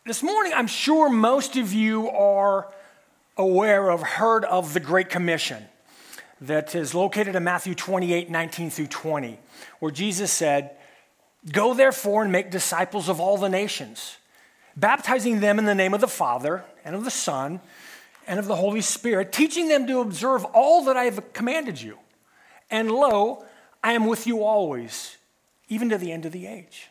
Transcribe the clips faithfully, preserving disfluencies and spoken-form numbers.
This morning, I'm sure most of you are aware of, heard of the Great Commission that is located in Matthew twenty-eight, nineteen through twenty, where Jesus said, "Go therefore and make disciples of all the nations, baptizing them in the name of the Father and of the Son and of the Holy Spirit, teaching them to observe all that I have commanded you. And lo, I am with you always, even to the end of the age."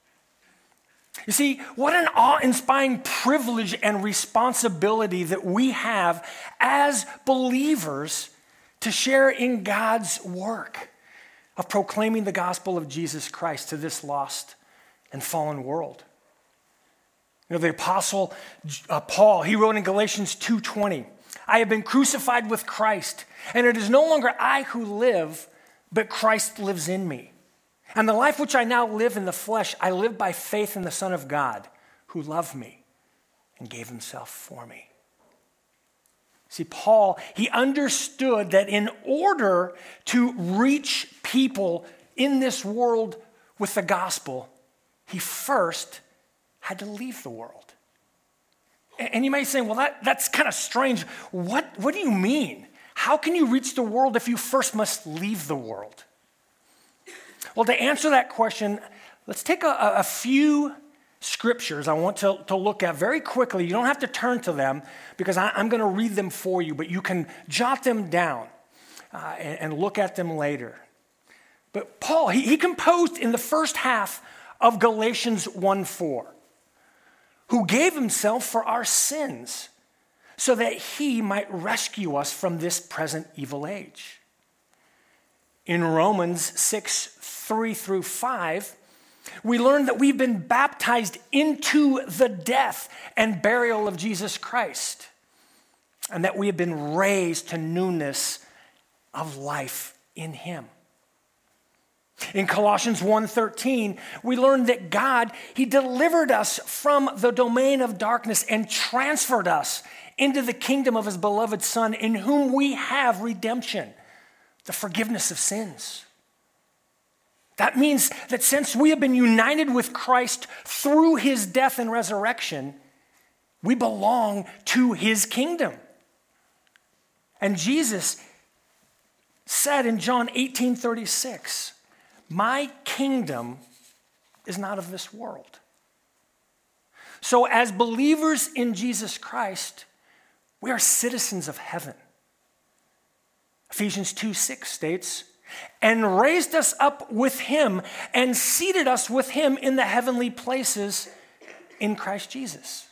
You see, what an awe-inspiring privilege and responsibility that we have as believers to share in God's work of proclaiming the gospel of Jesus Christ to this lost and fallen world. You know, the apostle uh, Paul, he wrote in Galatians two twenty, "I have been crucified with Christ, and it is no longer I who live, but Christ lives in me. And the life which I now live in the flesh, I live by faith in the Son of God, who loved me and gave himself for me." See, Paul, he understood that in order to reach people in this world with the gospel, he first had to leave the world. And you may say, well, that, that's kind of strange. What, what do you mean? How can you reach the world if you first must leave the world? Well, to answer that question, let's take a, a few scriptures I want to, to look at very quickly. You don't have to turn to them because I, I'm going to read them for you, but you can jot them down uh, and, and look at them later. But Paul, he, he composed in the first half of Galatians one four, "who gave himself for our sins so that he might rescue us from this present evil age." In Romans six, three through five, we learn that we've been baptized into the death and burial of Jesus Christ, and that we have been raised to newness of life in him. In Colossians one thirteen, we learn that God, he delivered us from the domain of darkness and transferred us into the kingdom of his beloved Son, in whom we have redemption, the forgiveness of sins. That means that since we have been united with Christ through his death and resurrection, we belong to his kingdom. And Jesus said in John eighteen thirty-six, "My kingdom is not of this world." So as believers in Jesus Christ, we are citizens of heaven. Ephesians two six states, "and raised us up with him and seated us with him in the heavenly places in Christ Jesus."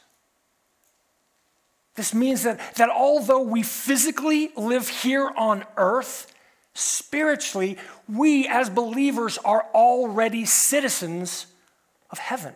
This means that, that although we physically live here on earth, spiritually, we as believers are already citizens of heaven.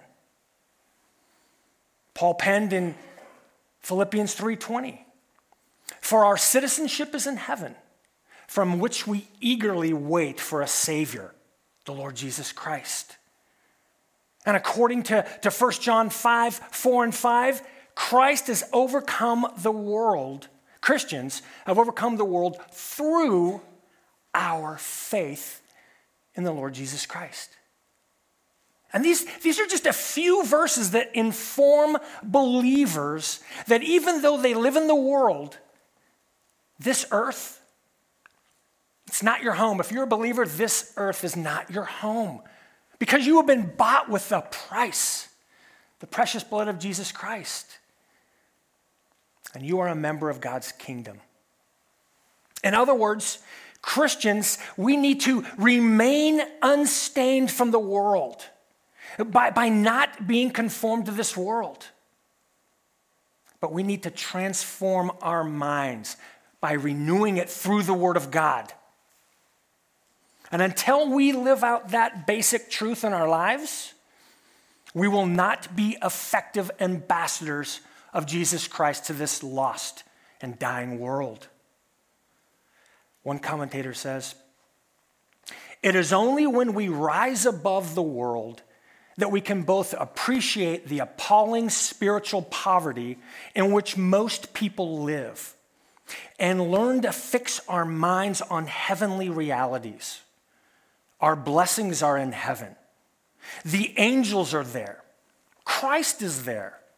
Paul penned in Philippians three twenty, "For our citizenship is in heaven, from which we eagerly wait for a Savior, the Lord Jesus Christ." And according to, to First John five, four and five, Christ has overcome the world. Christians have overcome the world through our faith in the Lord Jesus Christ. And these, these are just a few verses that inform believers that even though they live in the world, this earth, it's not your home. If you're a believer, this earth is not your home because you have been bought with a price, the precious blood of Jesus Christ. And you are a member of God's kingdom. In other words, Christians, we need to remain unstained from the world by, by not being conformed to this world. But we need to transform our minds by renewing it through the Word of God. And until we live out that basic truth in our lives, we will not be effective ambassadors of Jesus Christ to this lost and dying world. One commentator says, "It is only when we rise above the world that we can both appreciate the appalling spiritual poverty in which most people live and learn to fix our minds on heavenly realities. Our blessings are in heaven. The angels are there. Christ is there.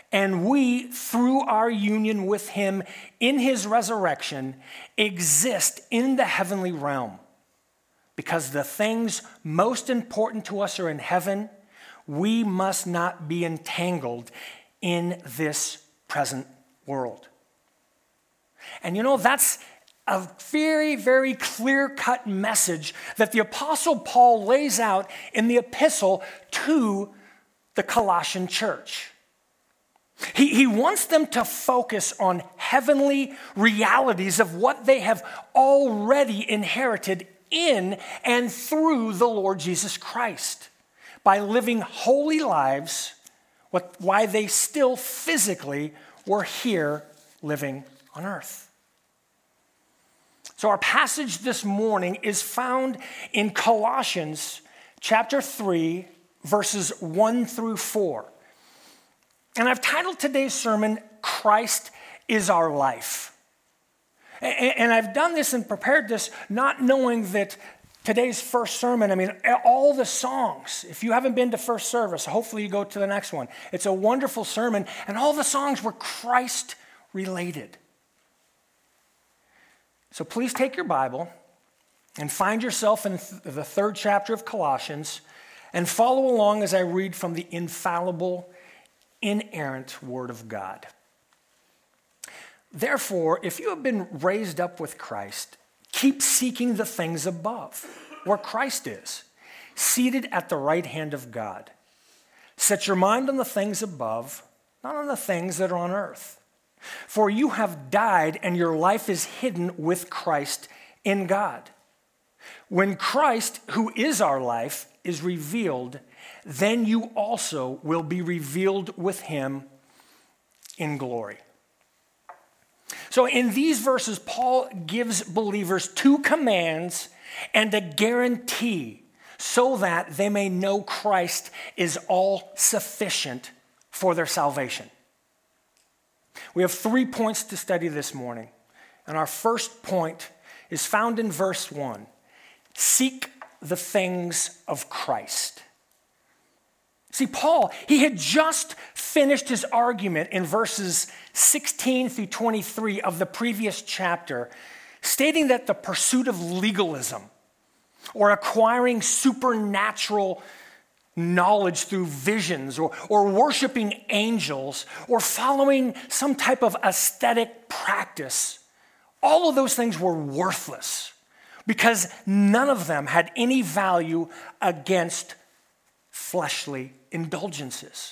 And we, through our union with him in his resurrection, exist in the heavenly realm. Because the things most important to us are in heaven, we must not be entangled in this present world. And you know, that's a very, very clear-cut message that the Apostle Paul lays out in the epistle to the Colossian church. He, he wants them to focus on heavenly realities of what they have already inherited in and through the Lord Jesus Christ by living holy lives while they still physically were here living on earth. So our passage this morning is found in Colossians chapter three, verses one through four. And I've titled today's sermon, Christ is Our Life. And I've done this and prepared this not knowing that today's first sermon, I mean, all the songs, if you haven't been to first service, hopefully you go to the next one. It's a wonderful sermon, and all the songs were Christ related. So please take your Bible and find yourself in the third chapter of Colossians and follow along as I read from the infallible, inerrant Word of God. Therefore, if you have been raised up with Christ, keep seeking the things above, where Christ is, seated at the right hand of God. Set your mind on the things above, not on the things that are on earth. For you have died, and your life is hidden with Christ in God. When Christ, who is our life, is revealed, then you also will be revealed with him in glory. So in these verses, Paul gives believers two commands and a guarantee so that they may know Christ is all sufficient for their salvation. We have three points to study this morning. And our first point is found in verse one. Seek the things of Christ. See, Paul, he had just finished his argument in verses sixteen through twenty-three of the previous chapter, stating that the pursuit of legalism or acquiring supernatural knowledge through visions or, or worshiping angels or following some type of aesthetic practice, all of those things were worthless because none of them had any value against fleshly indulgences.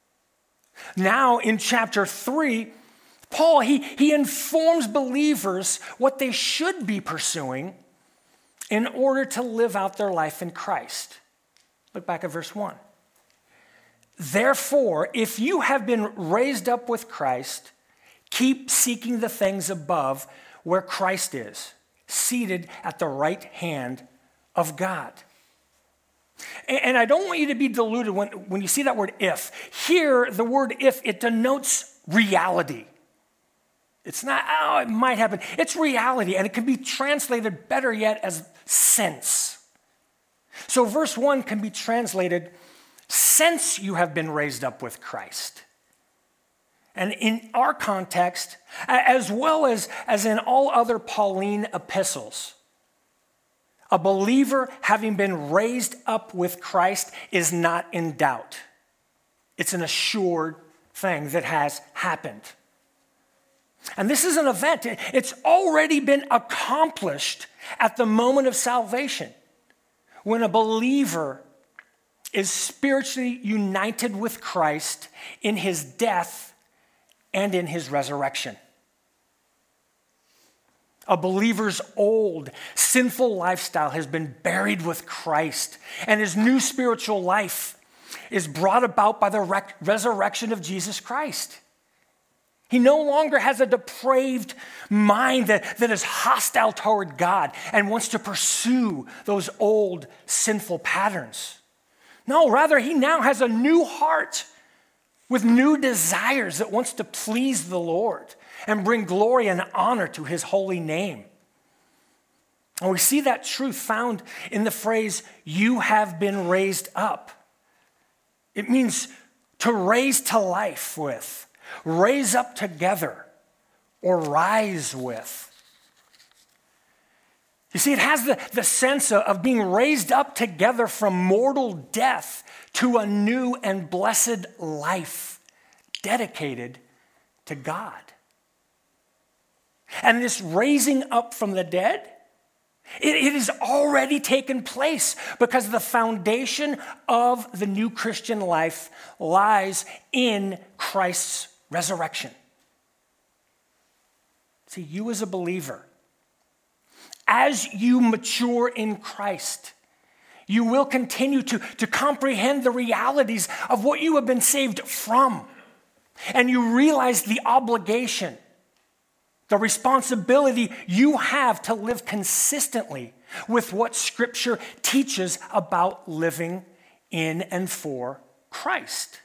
Now in chapter three, Paul, he, he informs believers what they should be pursuing in order to live out their life in Christ. Look back at verse one. Therefore, if you have been raised up with Christ, keep seeking the things above where Christ is, seated at the right hand of God. And I don't want you to be deluded when, when you see that word if. Here, the word if, it denotes reality. It's not, oh, it might happen. It's reality, and it can be translated better yet as since. So verse one can be translated, since you have been raised up with Christ. And in our context, as well as, as in all other Pauline epistles, a believer having been raised up with Christ is not in doubt. It's an assured thing that has happened. And this is an event. It's already been accomplished at the moment of salvation. When a believer is spiritually united with Christ in his death and in his resurrection. A believer's old, sinful lifestyle has been buried with Christ, and his new spiritual life is brought about by the rec- resurrection of Jesus Christ. He no longer has a depraved mind that, that is hostile toward God and wants to pursue those old sinful patterns. No, rather, he now has a new heart with new desires that wants to please the Lord and bring glory and honor to his holy name. And we see that truth found in the phrase, you have been raised up. It means to raise to life with, raise up together, or rise with. You see, it has the, the sense of, of being raised up together from mortal death to a new and blessed life dedicated to God. And this raising up from the dead, it, it has already taken place because the foundation of the new Christian life lies in Christ's resurrection. See, you as a believer, as you mature in Christ, you will continue to, to comprehend the realities of what you have been saved from. And you realize the obligation, the responsibility you have to live consistently with what Scripture teaches about living in and for Christ.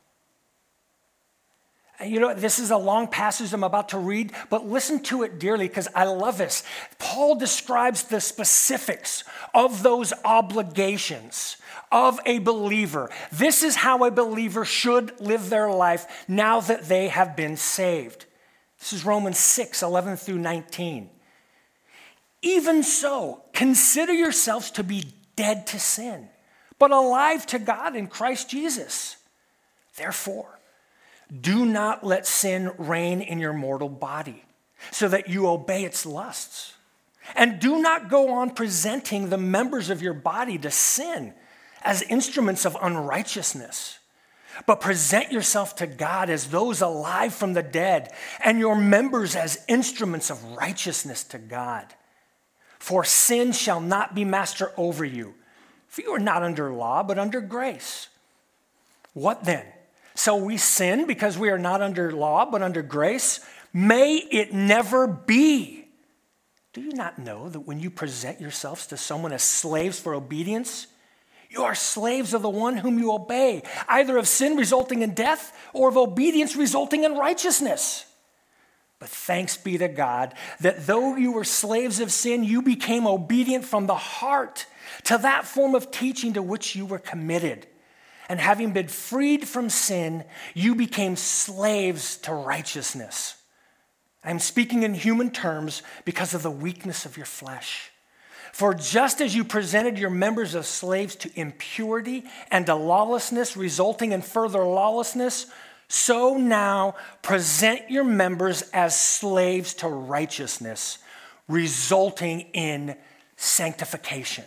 And you know, this is a long passage I'm about to read, but listen to it dearly because I love this. Paul describes the specifics of those obligations of a believer. This is how a believer should live their life now that they have been saved. This is Romans six, eleven through nineteen. Even so, consider yourselves to be dead to sin, but alive to God in Christ Jesus. Therefore, do not let sin reign in your mortal body, so that you obey its lusts. And do not go on presenting the members of your body to sin as instruments of unrighteousness, but present yourself to God as those alive from the dead, and your members as instruments of righteousness to God. For sin shall not be master over you, for you are not under law, but under grace. What then? So we sin because we are not under law, but under grace? May it never be. Do you not know that when you present yourselves to someone as slaves for obedience, you are slaves of the one whom you obey, either of sin resulting in death or of obedience resulting in righteousness? But thanks be to God that though you were slaves of sin, you became obedient from the heart to that form of teaching to which you were committed. And having been freed from sin, you became slaves to righteousness. I'm speaking in human terms because of the weakness of your flesh. For just as you presented your members as slaves to impurity and to lawlessness, resulting in further lawlessness, so now present your members as slaves to righteousness, resulting in sanctification.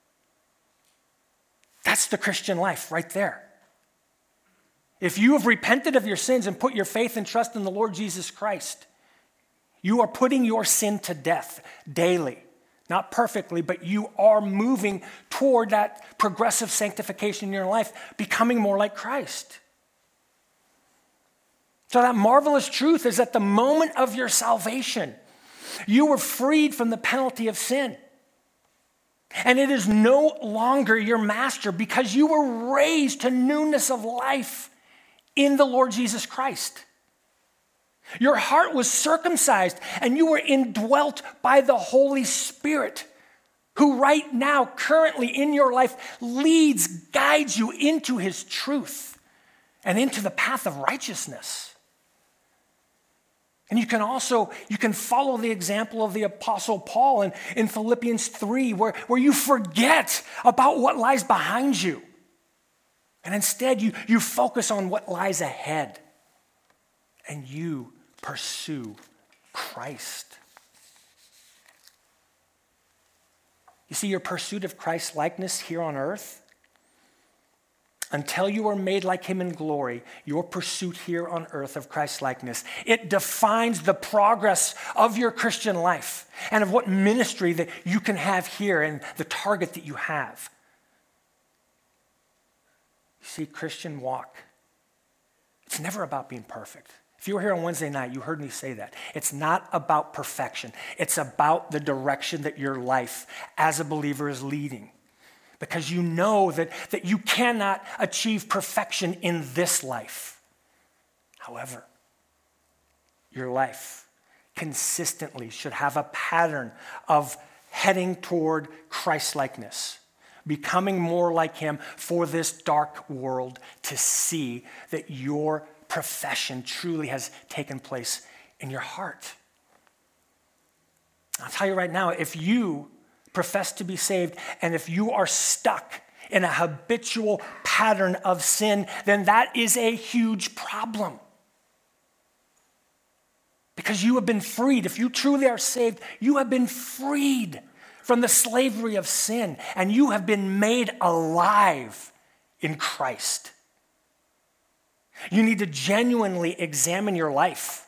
That's the Christian life right there. If you have repented of your sins and put your faith and trust in the Lord Jesus Christ, you are putting your sin to death daily. Not perfectly, but you are moving toward that progressive sanctification in your life, becoming more like Christ. So that marvelous truth is at the moment of your salvation, you were freed from the penalty of sin. And it is no longer your master because you were raised to newness of life in the Lord Jesus Christ. Your heart was circumcised and you were indwelt by the Holy Spirit, who right now, currently in your life, leads, guides you into his truth and into the path of righteousness. And you can also, you can follow the example of the Apostle Paul in, in Philippians three, where, where you forget about what lies behind you. And instead, you, you focus on what lies ahead. And you pursue Christ. You see, your pursuit of Christ's likeness here on earth, until you are made like him in glory, your pursuit here on earth of Christ's likeness, it defines the progress of your Christian life and of what ministry that you can have here and the target that you have. You see, Christian walk, it's never about being perfect. If you were here on Wednesday night, you heard me say that. It's not about perfection. It's about the direction that your life as a believer is leading. Because you know that, that you cannot achieve perfection in this life. However, your life consistently should have a pattern of heading toward Christ-likeness, becoming more like him for this dark world to see that your profession truly has taken place in your heart. I'll tell you right now, if you profess to be saved and if you are stuck in a habitual pattern of sin, then that is a huge problem. Because you have been freed. If you truly are saved, you have been freed from the slavery of sin, and you have been made alive in Christ. You need to genuinely examine your life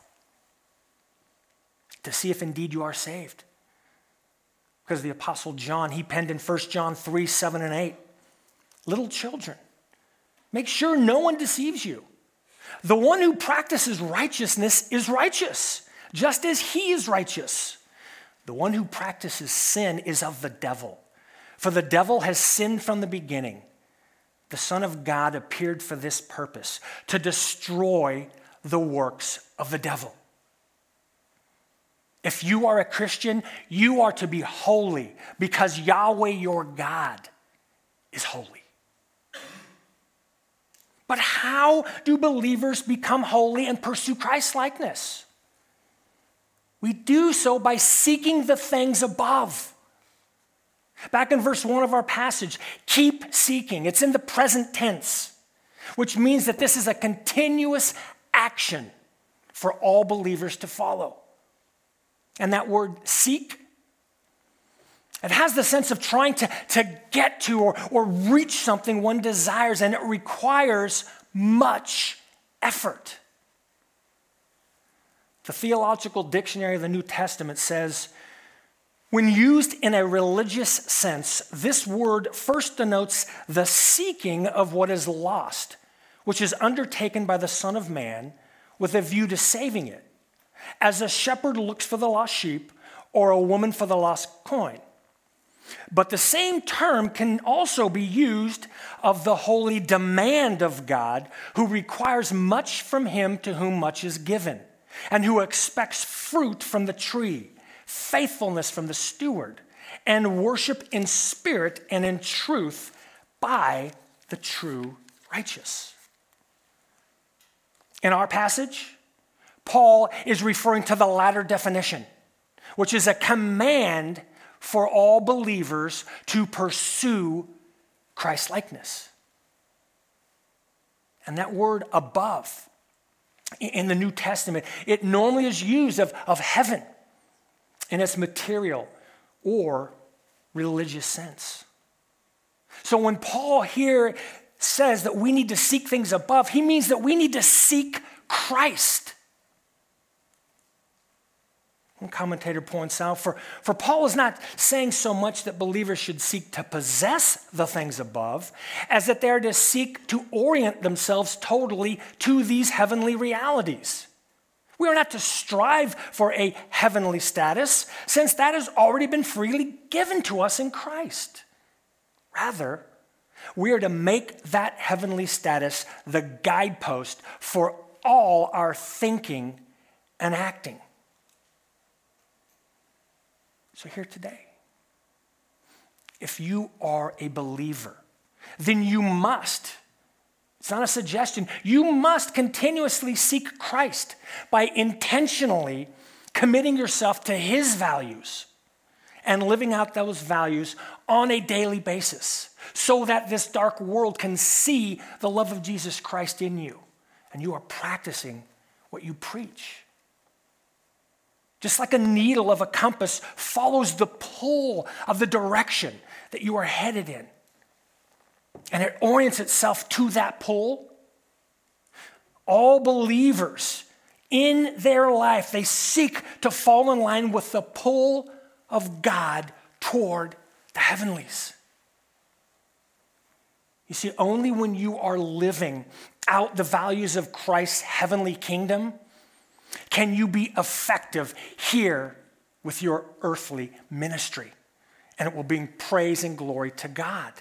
to see if indeed you are saved. Because the Apostle John, he penned in First John three, seven, and eight, little children, make sure no one deceives you. The one who practices righteousness is righteous, just as he is righteous. The one who practices sin is of the devil, for the devil has sinned from the beginning. The Son of God appeared for this purpose, to destroy the works of the devil. If you are a Christian, you are to be holy because Yahweh your God is holy. But how do believers become holy and pursue Christ-likeness? We do so by seeking the things above. Back in verse one of our passage, keep seeking. It's in the present tense, which means that this is a continuous action for all believers to follow. And that word seek, it has the sense of trying to, to get to or, or reach something one desires, and it requires much effort. The Theological Dictionary of the New Testament says, when used in a religious sense, this word first denotes the seeking of what is lost, which is undertaken by the Son of Man with a view to saving it, as a shepherd looks for the lost sheep or a woman for the lost coin. But the same term can also be used of the holy demand of God, who requires much from him to whom much is given, and who expects fruit from the tree, faithfulness from the steward, and worship in spirit and in truth by the true righteous. In our passage, Paul is referring to the latter definition, which is a command for all believers to pursue Christ-likeness. And that word above in the New Testament, it normally is used of, of heaven in its material or religious sense. So when Paul here says that we need to seek things above, he means that we need to seek Christ. One commentator points out, for, for Paul is not saying so much that believers should seek to possess the things above, as that they're to seek to orient themselves totally to these heavenly realities. We are not to strive for a heavenly status, since that has already been freely given to us in Christ. Rather, we are to make that heavenly status the guidepost for all our thinking and acting. So here today, if you are a believer, then you must, it's not a suggestion, you must continuously seek Christ by intentionally committing yourself to his values and living out those values on a daily basis so that this dark world can see the love of Jesus Christ in you and you are practicing what you preach. Just like a needle of a compass follows the pull of the direction that you are headed in, and it orients itself to that pull, all believers in their life, they seek to fall in line with the pull of God toward the heavenlies. You see, only when you are living out the values of Christ's heavenly kingdom can you be effective here with your earthly ministry, and it will bring praise and glory to God.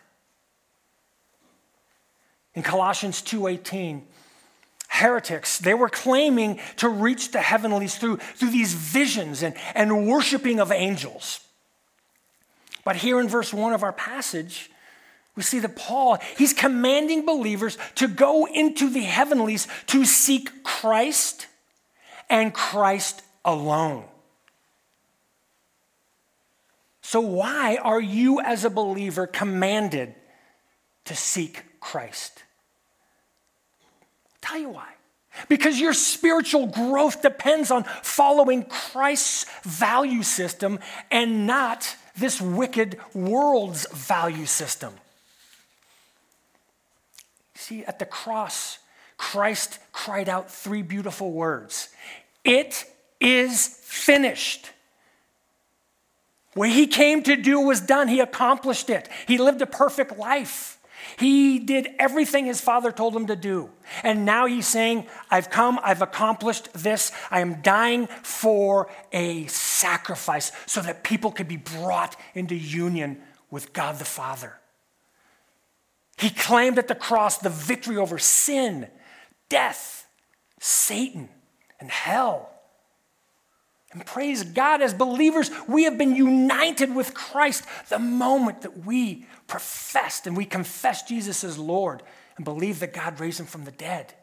In Colossians two eighteen, heretics, they were claiming to reach the heavenlies through, through these visions and, and worshiping of angels. But here in verse one of our passage, We see that Paul, he's commanding believers to go into the heavenlies to seek Christ and Christ alone. So why are you as a believer commanded to seek Christ? I'll tell you why. Because your spiritual growth depends on following Christ's value system and not this wicked world's value system. See, at the cross, Christ cried out three beautiful words. It is finished. What he came to do was done. He accomplished it. He lived a perfect life. He did everything his Father told him to do. And now he's saying, I've come, I've accomplished this. I am dying for a sacrifice so that people could be brought into union with God the Father. He claimed at the cross the victory over sin, death, Satan, and hell. And praise God, as believers, we have been united with Christ the moment that we professed and we confessed Jesus as Lord and believed that God raised him from the dead.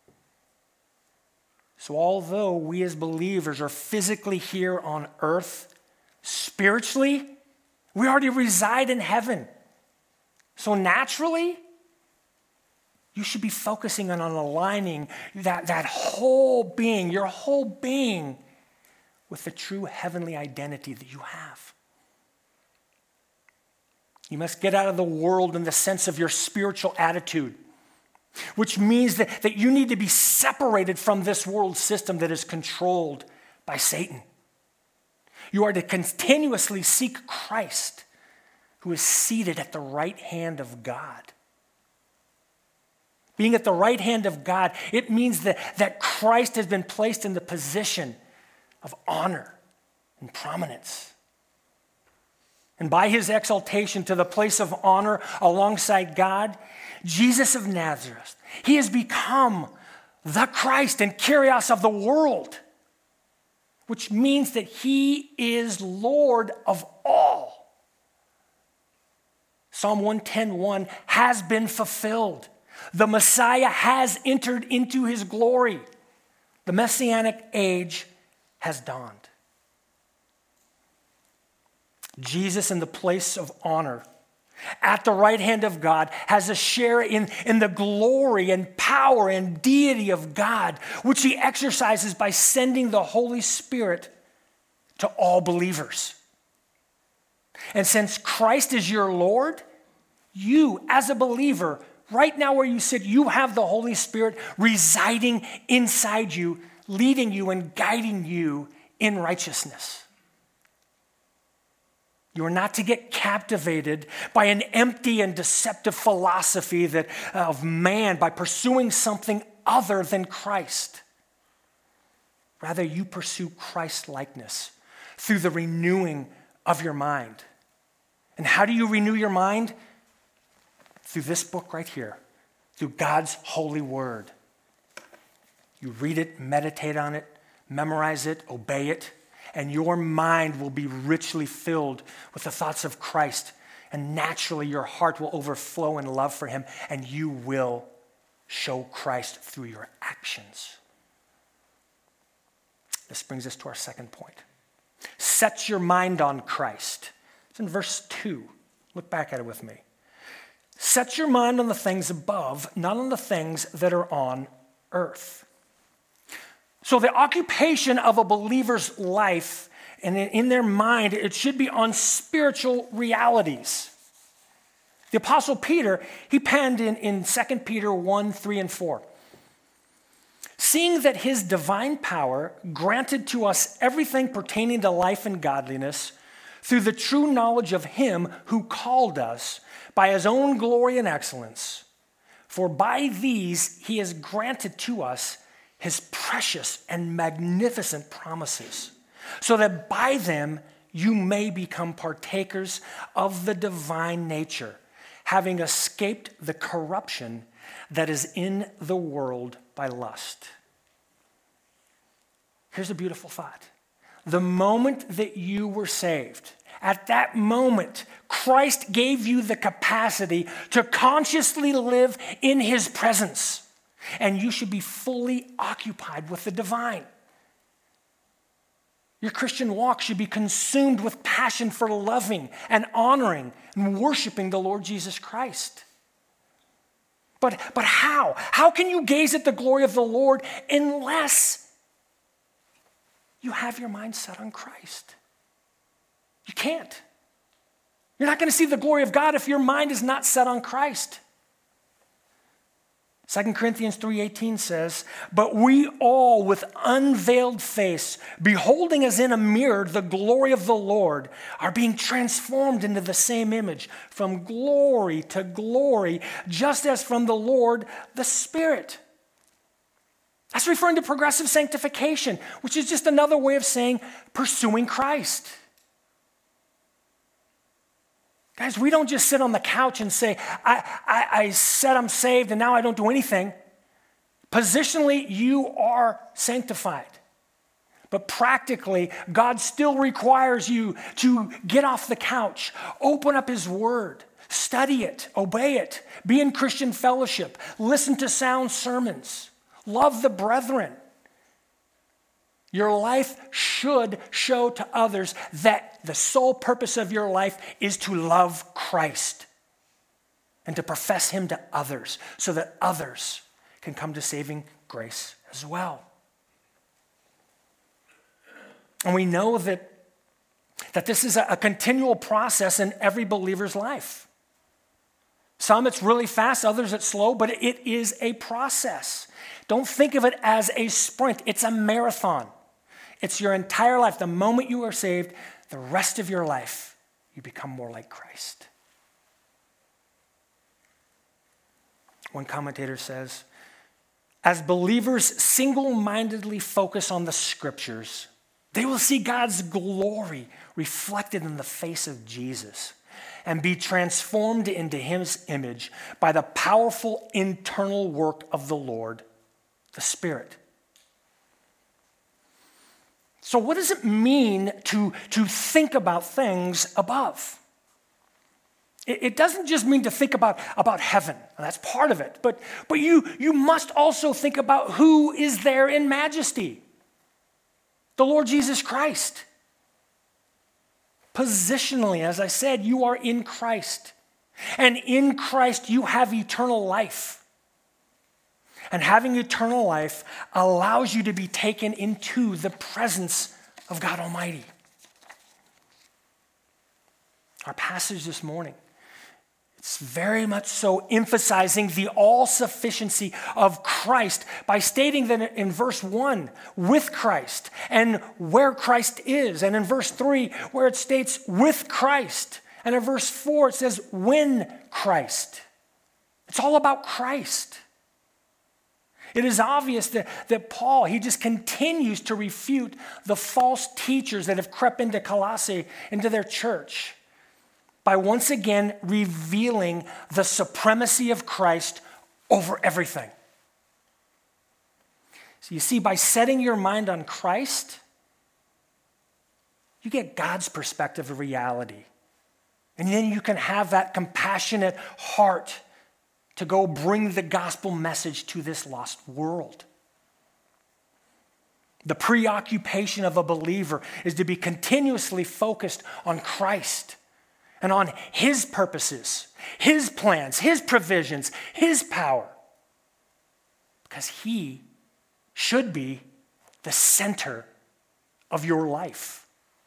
So although we as believers are physically here on earth, spiritually, we already reside in heaven. So naturally, you should be focusing on, on aligning that, that whole being, your whole being, with the true heavenly identity that you have. You must get out of the world in the sense of your spiritual attitude, which means that, that you need to be separated from this world system that is controlled by Satan. You are to continuously seek Christ, who is seated at the right hand of God. Being at the right hand of God, it means that, that Christ has been placed in the position of honor and prominence. And by his exaltation to the place of honor alongside God, Jesus of Nazareth, he has become the Christ and Kyrios of the world, which means that he is Lord of all. Psalm one ten one has been fulfilled. The Messiah has entered into his glory. The Messianic age has dawned. Jesus, in the place of honor, at the right hand of God, has a share in, in the glory and power and deity of God, which he exercises by sending the Holy Spirit to all believers. And since Christ is your Lord, you, as a believer, right now where you sit, you have the Holy Spirit residing inside you, leading you and guiding you in righteousness. You are not to get captivated by an empty and deceptive philosophy that, uh, of man by pursuing something other than Christ. Rather, you pursue Christ-likeness through the renewing of your mind. And how do you renew your mind? Through this book right here, through God's holy word. You read it, meditate on it, memorize it, obey it, and your mind will be richly filled with the thoughts of Christ, and naturally your heart will overflow in love for him, and you will show Christ through your actions. This brings us to our second point. Set your mind on Christ. It's in verse two. Look back at it with me. Set your mind on the things above, not on the things that are on earth. So the occupation of a believer's life and in their mind, it should be on spiritual realities. The Apostle Peter, he penned in, in Second Peter one, three, and four. Seeing that his divine power granted to us everything pertaining to life and godliness through the true knowledge of him who called us by his own glory and excellence. For by these he has granted to us his precious and magnificent promises, so that by them you may become partakers of the divine nature, having escaped the corruption that is in the world by lust. Here's a beautiful thought. The moment that you were saved, At that moment, Christ gave you the capacity to consciously live in his presence. And you should be fully occupied with the divine. Your Christian walk should be consumed with passion for loving and honoring and worshiping the Lord Jesus Christ. But, but how? How can you gaze at the glory of the Lord unless you have your mind set on Christ? You can't. You're not going to see the glory of God if your mind is not set on Christ. Second Corinthians three eighteen says, "But we all with unveiled face, beholding as in a mirror the glory of the Lord, are being transformed into the same image from glory to glory, just as from the Lord the Spirit." That's referring to progressive sanctification, which is just another way of saying pursuing Christ. Guys, we don't just sit on the couch and say, I, I, I said I'm saved and now I don't do anything. Positionally, you are sanctified. But practically, God still requires you to get off the couch, open up his word, study it, obey it, be in Christian fellowship, listen to sound sermons, love the brethren. Your life should show to others that the sole purpose of your life is to love Christ and to profess him to others so that others can come to saving grace as well. And we know that, that this is a, a continual process in every believer's life. Some it's really fast, others it's slow, but it is a process. Don't think of it as a sprint. It's a marathon. It's your entire life. The moment you are saved, the rest of your life, you become more like Christ. One commentator says, as believers single-mindedly focus on the scriptures, they will see God's glory reflected in the face of Jesus and be transformed into his image by the powerful internal work of the Lord, the Spirit. So what does it mean to, to think about things above? It, it doesn't just mean to think about, about heaven. That's part of it. But, but you, you must also think about who is there in majesty. The Lord Jesus Christ. Positionally, as I said, you are in Christ. And in Christ, you have eternal life. And having eternal life allows you to be taken into the presence of God Almighty. Our passage this morning, it's very much so emphasizing the all-sufficiency of Christ by stating that in verse one, with Christ, and where Christ is. And in verse three, where it states with Christ. And in verse four, it says when Christ. It's all about Christ. It is obvious that, that Paul, he just continues to refute the false teachers that have crept into Colossae, into their church, by once again revealing the supremacy of Christ over everything. So you see, by setting your mind on Christ, you get God's perspective of reality. And then you can have that compassionate heart to go bring the gospel message to this lost world. The preoccupation of a believer is to be continuously focused on Christ and on his purposes, his plans, his provisions, his power. Because he should be the center of your life.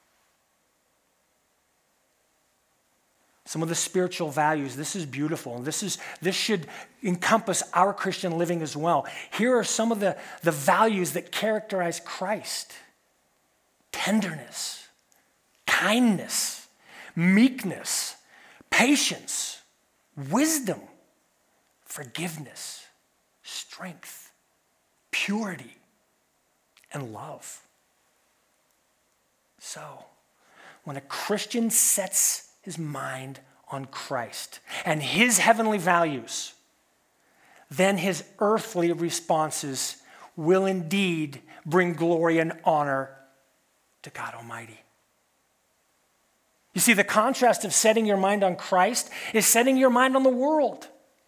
Some of the spiritual values, this is beautiful, and this is this should encompass our Christian living as well. Here are some of the, the values that characterize Christ. Tenderness, kindness, meekness, patience, wisdom, forgiveness, strength, purity, and love. So, when a Christian sets his mind on Christ and his heavenly values, then his earthly responses will indeed bring glory and honor to God Almighty. You see, the contrast of setting your mind on Christ is setting your mind on the world.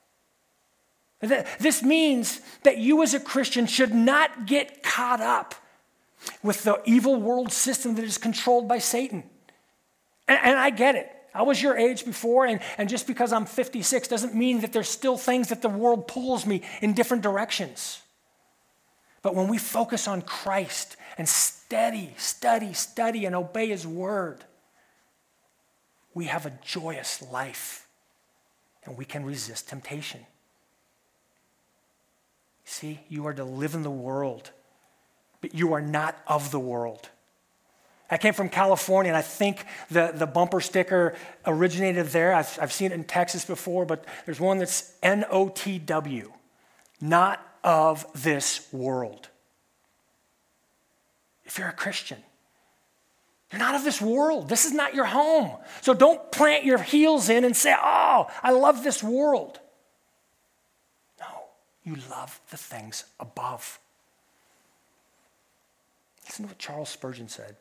This means that you as a Christian should not get caught up with the evil world system that is controlled by Satan. And, and I get it. I was your age before, and, and just because I'm fifty-six doesn't mean that there's still things that the world pulls me in different directions. But when we focus on Christ and study, study, study, and obey his word, we have a joyous life, and we can resist temptation. See, you are to live in the world, but you are not of the world. I came from California, and I think the, the bumper sticker originated there. I've, I've seen it in Texas before, but there's one that's N O T W, not of this world. If you're a Christian, you're not of this world. This is not your home. So don't plant your heels in and say, oh, I love this world. You love the things above. Listen to what Charles Spurgeon said.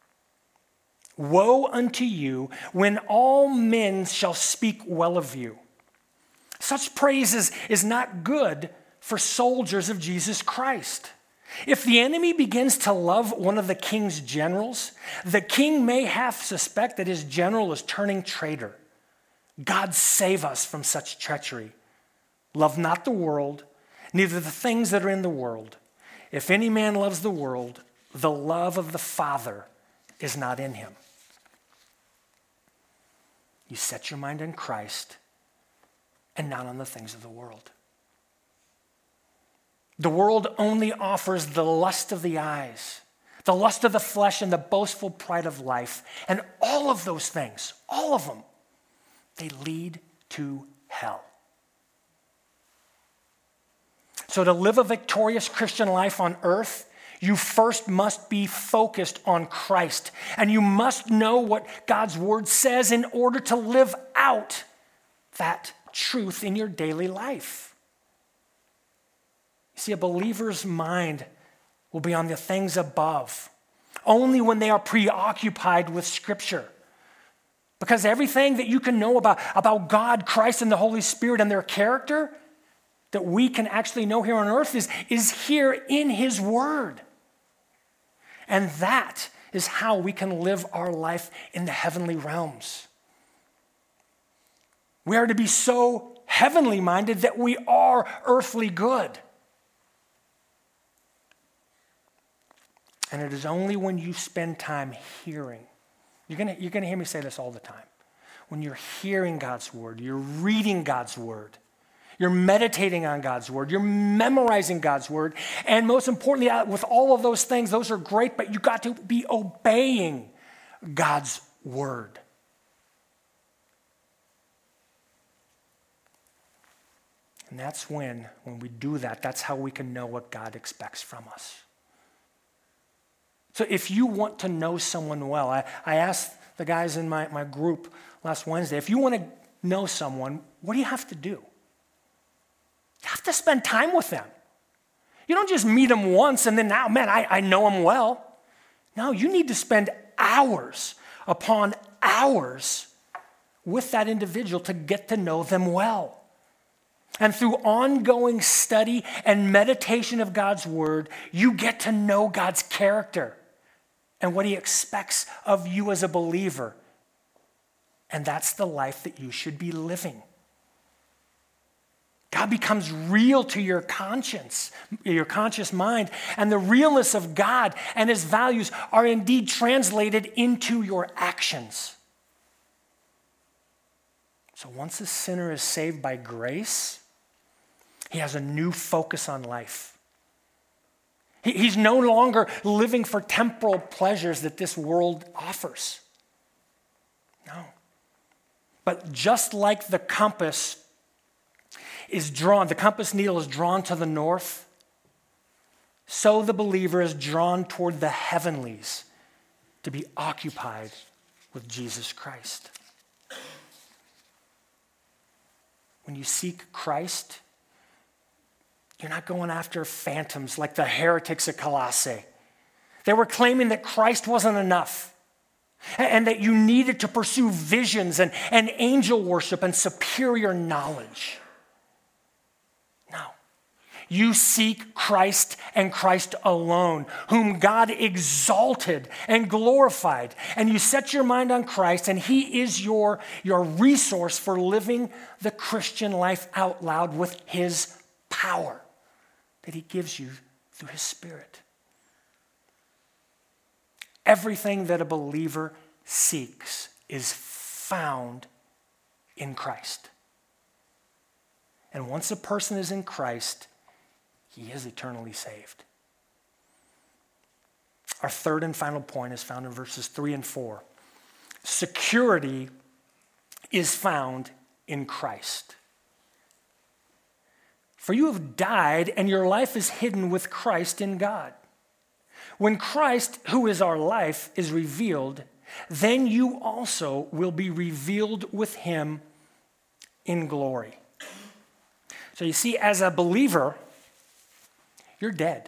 Woe unto you when all men shall speak well of you. Such praise is, is not good for soldiers of Jesus Christ. If the enemy begins to love one of the king's generals, the king may half suspect that his general is turning traitor. God save us from such treachery. Love not the world, neither the things that are in the world. If any man loves the world, the love of the Father is not in him. You set your mind on Christ and not on the things of the world. The world only offers the lust of the eyes, the lust of the flesh, and the boastful pride of life. And all of those things, all of them, they lead to hell. So to live a victorious Christian life on earth, you first must be focused on Christ. And you must know what God's word says in order to live out that truth in your daily life. You see, a believer's mind will be on the things above, only when they are preoccupied with Scripture. Because everything that you can know about, about God, Christ, and the Holy Spirit and their character that we can actually know here on earth is, is here in his word. And that is how we can live our life in the heavenly realms. We are to be so heavenly minded that we are earthly good. And it is only when you spend time hearing, you're gonna, you're gonna hear me say this all the time, when you're hearing God's word, you're reading God's word, you're meditating on God's word, you're memorizing God's word, and most importantly, with all of those things, those are great, but you got to be obeying God's word. And that's when, when we do that, that's how we can know what God expects from us. So if you want to know someone well, I, I asked the guys in my, my group last Wednesday, if you want to know someone, what do you have to do? You have to spend time with them. You don't just meet them once and then now, man, I, I know them well. No, you need to spend hours upon hours with that individual to get to know them well. And through ongoing study and meditation of God's word, you get to know God's character and what he expects of you as a believer. And that's the life that you should be living. God becomes real to your conscience, your conscious mind, and the realness of God and his values are indeed translated into your actions. So once a sinner is saved by grace, he has a new focus on life. He, he's no longer living for temporal pleasures that this world offers. No. But just like the compass is drawn, the compass needle is drawn to the north, so the believer is drawn toward the heavenlies to be occupied with Jesus Christ. When you seek Christ, you're not going after phantoms like the heretics at Colossae. They were claiming that Christ wasn't enough. and that you needed to pursue visions and, and angel worship and superior knowledge. No. You seek Christ and Christ alone, whom God exalted and glorified. And you set your mind on Christ, and he is your, your resource for living the Christian life out loud with his power that he gives you through his Spirit. Everything that a believer seeks is found in Christ. And once a person is in Christ, he is eternally saved. Our third and final point is found in verses three and four. Security is found in Christ. For you have died, and your life is hidden with Christ in God. When Christ, who is our life, is revealed, then you also will be revealed with him in glory. So you see, as a believer, you're dead.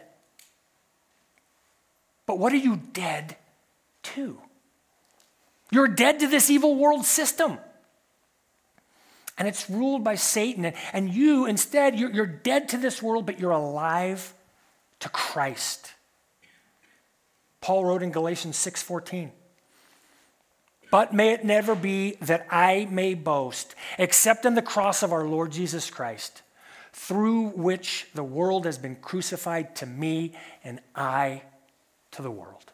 But what are you dead to? You're dead to this evil world system. And it's ruled by Satan. And you, instead, you're, you're dead to this world, but you're alive to Christ. Paul wrote in Galatians six fourteen, but may it never be that I may boast, except in the cross of our Lord Jesus Christ, through which the world has been crucified to me and I to the world.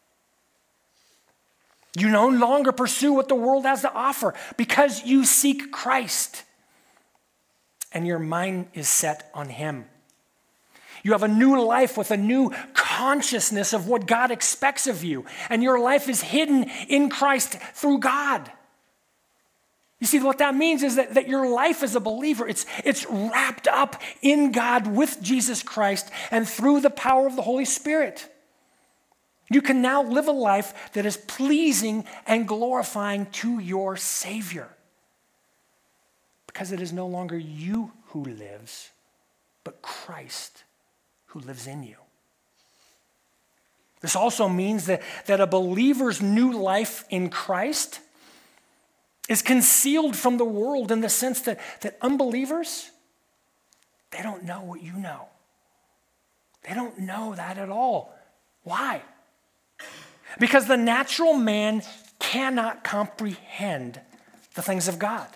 You no longer pursue what the world has to offer because you seek Christ and your mind is set on him. You have a new life with a new consciousness of what God expects of you. And your life is hidden in Christ through God. You see, what that means is that, that your life as a believer, it's, it's wrapped up in God with Jesus Christ and through the power of the Holy Spirit. You can now live a life that is pleasing and glorifying to your Savior. Because it is no longer you who lives, but Christ who lives in you. This also means that, that a believer's new life in Christ is concealed from the world in the sense that, that unbelievers, they don't know what you know. They don't know that at all. Why? Because the natural man cannot comprehend the things of God.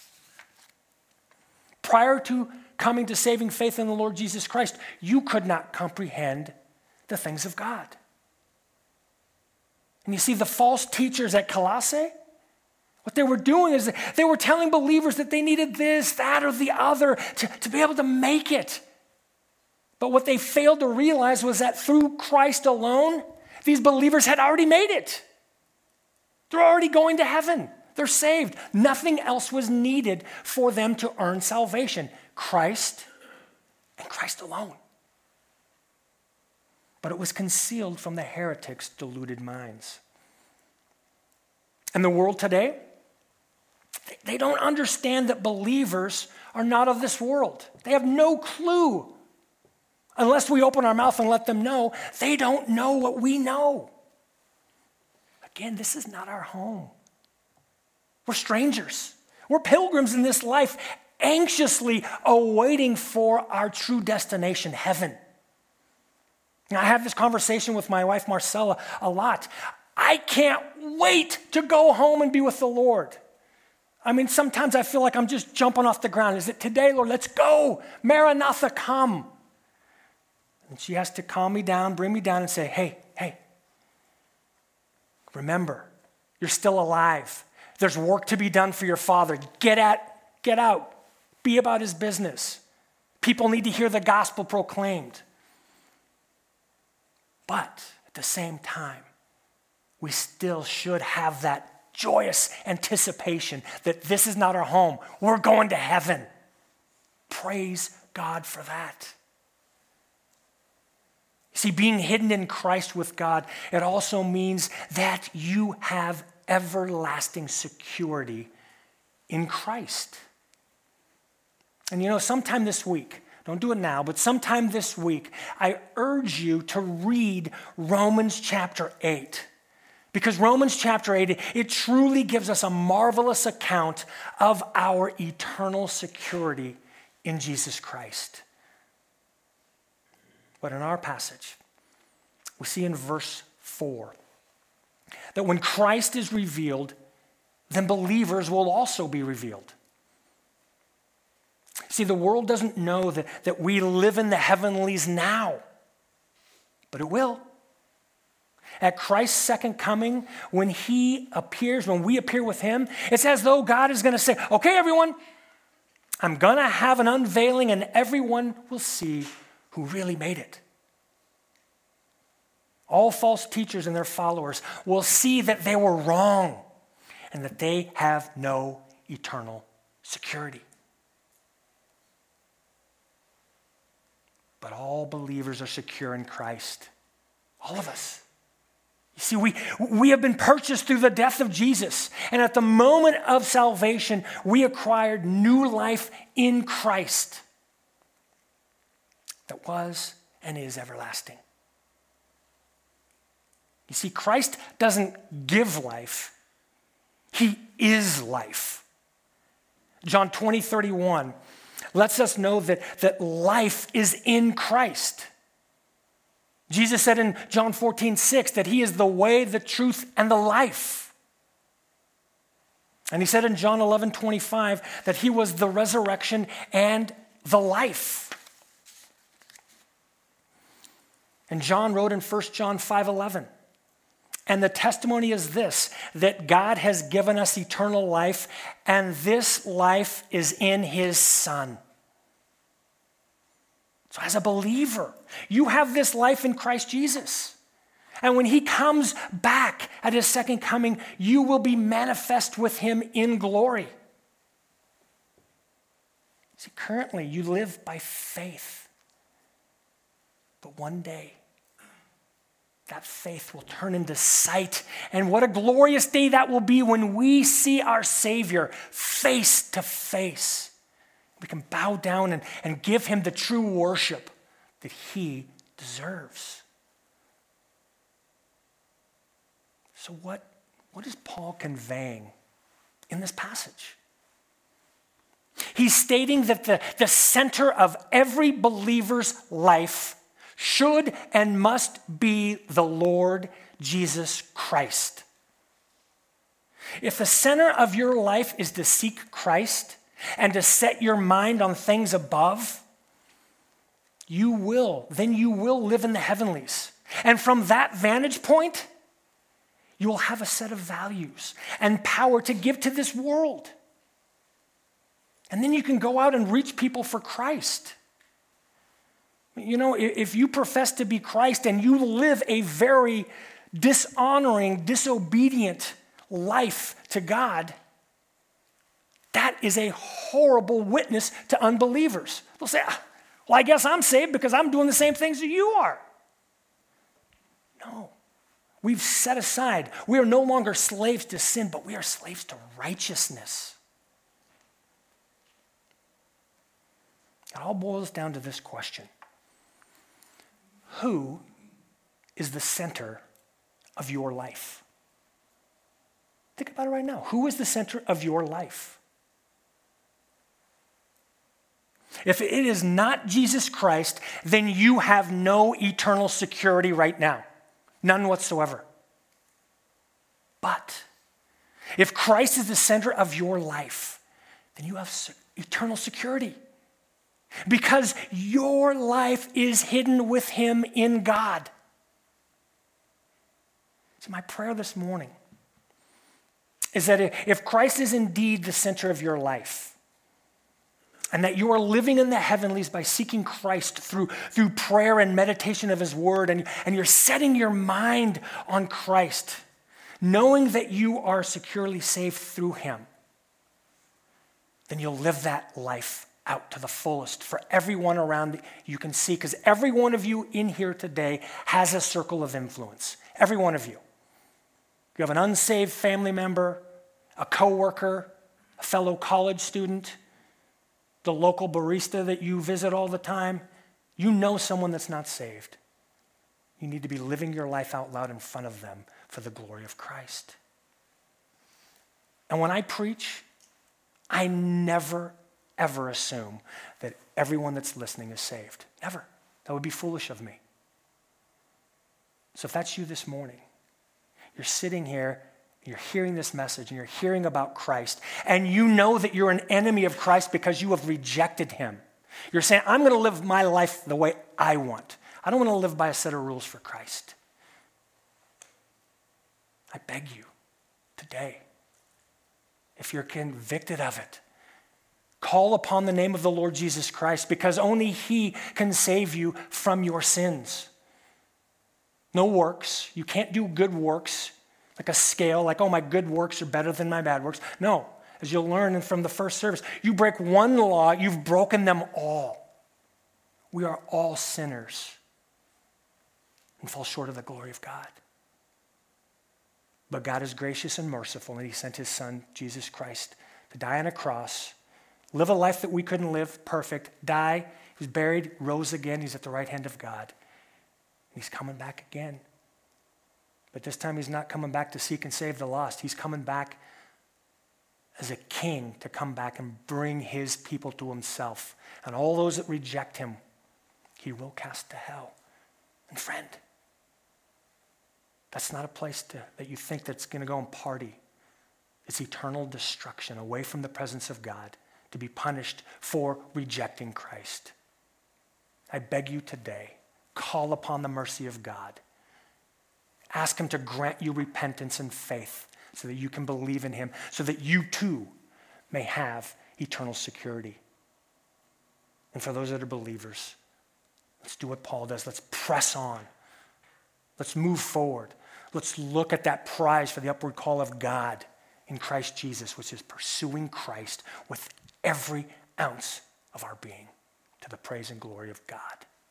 Prior to coming to saving faith in the Lord Jesus Christ, you could not comprehend the things of God. And you see, the false teachers at Colossae, what they were doing is they were telling believers that they needed this, that, or the other to, to be able to make it. But what they failed to realize was that through Christ alone, these believers had already made it. They're already going to heaven. They're saved. Nothing else was needed for them to earn salvation. Christ and Christ alone. But it was concealed from the heretics' deluded minds. And the world today, they don't understand that believers are not of this world. They have no clue. Unless we open our mouth and let them know, they don't know what we know. Again, this is not our home. We're strangers. We're pilgrims in this life, anxiously awaiting for our true destination, heaven. Now, I have this conversation with my wife, Marcella, a lot. I can't wait to go home and be with the Lord. I mean, sometimes I feel like I'm just jumping off the ground. Is it today, Lord? Let's go. Maranatha, come. And she has to calm me down, bring me down, and say, hey, hey, remember, you're still alive. There's work to be done for your Father. Get at, get out. Be about his business. People need to hear the gospel proclaimed. But at the same time, we still should have that joyous anticipation that this is not our home. We're going to heaven. Praise God for that. See, being hidden in Christ with God, it also means that you have everlasting security in Christ. And you know, sometime this week, don't do it now, but sometime this week, I urge you to read Romans chapter eight, Because Romans chapter eight, it truly gives us a marvelous account of our eternal security in Jesus Christ. But in our passage, we see in verse four that when Christ is revealed, then believers will also be revealed. See, the world doesn't know that, that we live in the heavenlies now, but it will. At Christ's second coming, when he appears, when we appear with him, it's as though God is going to say, okay, everyone, I'm going to have an unveiling and everyone will see who really made it. All false teachers and their followers will see that they were wrong and that they have no eternal security. But all believers are secure in Christ. All of us. You see, we, we have been purchased through the death of Jesus. And at the moment of salvation, we acquired new life in Christ that was and is everlasting. You see, Christ doesn't give life. He is life. John twenty, thirty-one lets us know that, that life is in Christ. Jesus said in John fourteen, six that he is the way, the truth, and the life. And he said in John eleven, twenty-five that he was the resurrection and the life. And John wrote in First John five, eleven, and the testimony is this, that God has given us eternal life, and this life is in his Son. So as a believer, you have this life in Christ Jesus. And when he comes back at his second coming, you will be manifest with him in glory. See, currently you live by faith. But one day, that faith will turn into sight. And what a glorious day that will be when we see our Savior face to face. We can bow down and, and give him the true worship that he deserves. So what, what is Paul conveying in this passage? He's stating that the, the center of every believer's life should and must be the Lord Jesus Christ. If the center of your life is to seek Christ and to set your mind on things above, you will, then you will live in the heavenlies. And from that vantage point, you will have a set of values and power to give to this world. And then you can go out and reach people for Christ. You know, if you profess to be Christ and you live a very dishonoring, disobedient life to God, that is a horrible witness to unbelievers. They'll say, well, I guess I'm saved because I'm doing the same things that you are. No. We've set aside. We are no longer slaves to sin, but we are slaves to righteousness. It all boils down to this question. Who is the center of your life? Think about it right now. Who is the center of your life? If it is not Jesus Christ, then you have no eternal security right now. None whatsoever. But if Christ is the center of your life, then you have eternal security. Because your life is hidden with him in God. So my prayer this morning is that if Christ is indeed the center of your life, and that you are living in the heavenlies by seeking Christ through, through prayer and meditation of his word, and, and you're setting your mind on Christ, knowing that you are securely saved through him, then you'll live that life out to the fullest for everyone around that you can see, because every one of you in here today has a circle of influence. Every one of you. You have an unsaved family member, a coworker, a fellow college student, the local barista that you visit all the time. You know someone that's not saved. You need to be living your life out loud in front of them for the glory of Christ. And when I preach, I never, ever assume that everyone that's listening is saved. Never. That would be foolish of me. So if that's you this morning, you're sitting here, you're hearing this message, and you're hearing about Christ, and you know that you're an enemy of Christ because you have rejected him. You're saying, I'm going to live my life the way I want. I don't want to live by a set of rules for Christ. I beg you today, if you're convicted of it, call upon the name of the Lord Jesus Christ, because only he can save you from your sins. No works. You can't do good works like a scale, like, oh, my good works are better than my bad works. No, as you'll learn from the first service, you break one law, you've broken them all. We are all sinners and fall short of the glory of God. But God is gracious and merciful, and he sent his son, Jesus Christ, to die on a cross, live a life that we couldn't live, perfect, die, he was buried, rose again, he's at the right hand of God. He's coming back again. But this time he's not coming back to seek and save the lost. He's coming back as a king to come back and bring his people to himself. And all those that reject him, he will cast to hell. And friend, that's not a place to, that you think that's going to go and party. It's eternal destruction away from the presence of God to be punished for rejecting Christ. I beg you today, call upon the mercy of God. Ask him to grant you repentance and faith so that you can believe in him, so that you too may have eternal security. And for those that are believers, let's do what Paul does. Let's press on. Let's move forward. Let's look at that prize for the upward call of God in Christ Jesus, which is pursuing Christ with every ounce of our being to the praise and glory of God.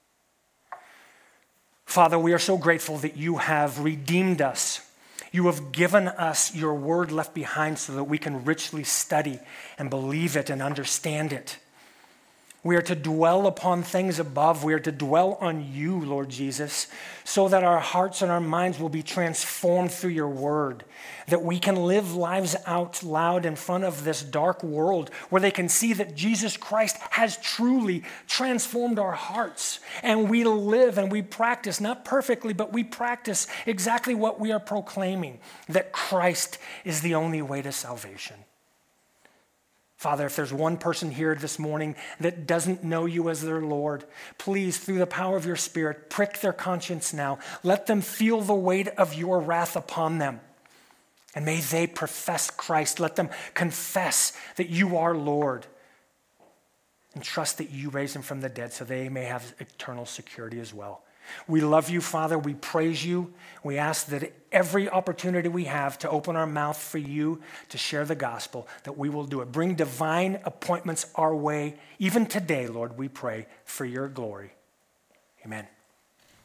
Father, we are so grateful that you have redeemed us. You have given us your word left behind so that we can richly study and believe it and understand it. We are to dwell upon things above. We are to dwell on you, Lord Jesus, so that our hearts and our minds will be transformed through your word, that we can live lives out loud in front of this dark world where they can see that Jesus Christ has truly transformed our hearts. And we live and we practice, not perfectly, but we practice exactly what we are proclaiming, that Christ is the only way to salvation. Father, if there's one person here this morning that doesn't know you as their Lord, please, through the power of your Spirit, prick their conscience now. Let them feel the weight of your wrath upon them. And may they profess Christ. Let them confess that you are Lord and trust that you raised him from the dead so they may have eternal security as well. We love you, Father. We praise you. We ask that every opportunity we have to open our mouth for you to share the gospel, that we will do it. Bring divine appointments our way, even today, Lord, we pray for your glory. Amen.